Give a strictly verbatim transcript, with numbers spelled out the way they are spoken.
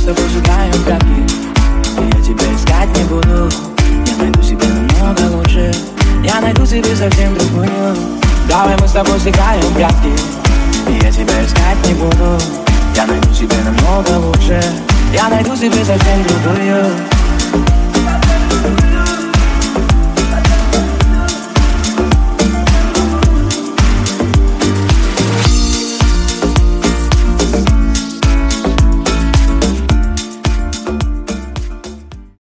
с тобой сжигаем прятки, и я тебя искать не буду. Я найду себе намного лучше, я найду себе совсем другую. Давай мы с тобой сыграем прятки, и я тебя искать не буду. Я найду себе намного лучше, я найду себе совсем другую.